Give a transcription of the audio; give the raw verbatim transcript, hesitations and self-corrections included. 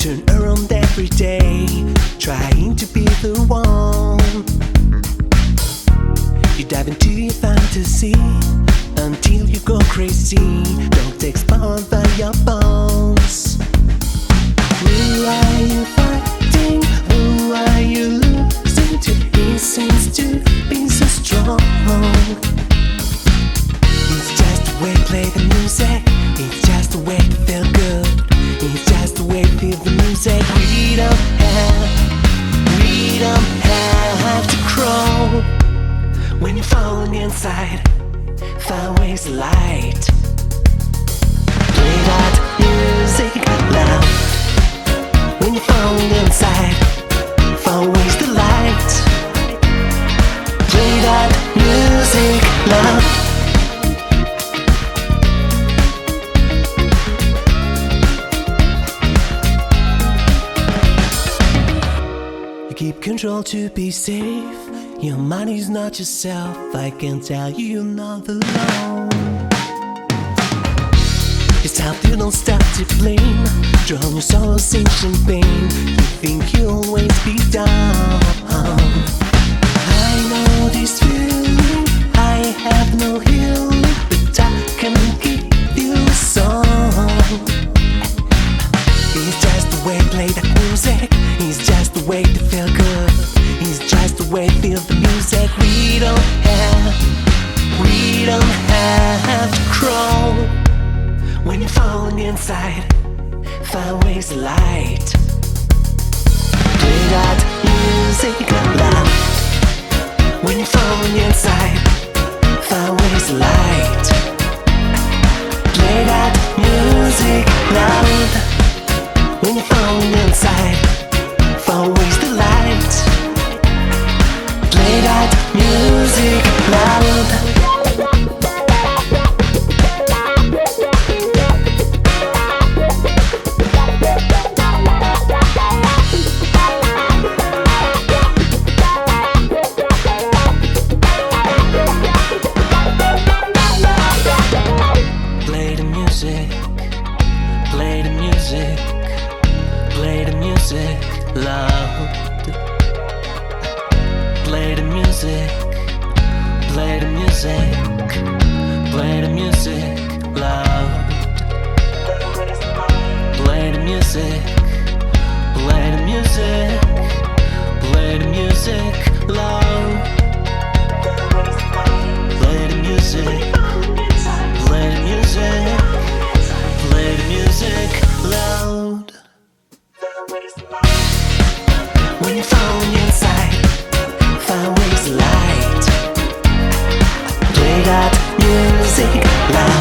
turn around every day, trying to be the one. You dive into your fantasy until you go crazy. Don't expound by your bones. Who are you fighting? Who are you losing to? He seems to be so strong. It's just the way to play the music. It's just the way to feel good. It's just the way to feel the music. We don't have, we don't have to crawl. When you're falling inside, find ways to light. Play that music loud. When you're falling inside, find ways to light. Play that music loud. Keep control to be safe. Your mind is not yourself. I can tell you you're not alone. It's how you don't stop to blame. Drown your sorrows in champagne. You think you'll always be down. I know this feeling. I have no healing, but I can give you a song. It's just the way to play that music. It's just the way to feel good. It's just the way to feel the music. We don't have, we don't have to crawl. When you're falling inside, find ways to light. Play that music loud. When you're falling inside, find ways to light. Play that music loud. When you're falling inside, find ways to light. Play that music loud. Play the music, play the music. Play the music loud. Play the music, play the music, play the music loud. Play the music, play the music, play the music loud. Play the music, play the music, play the music loud. When you're falling inside, find ways to light. Play that music loud.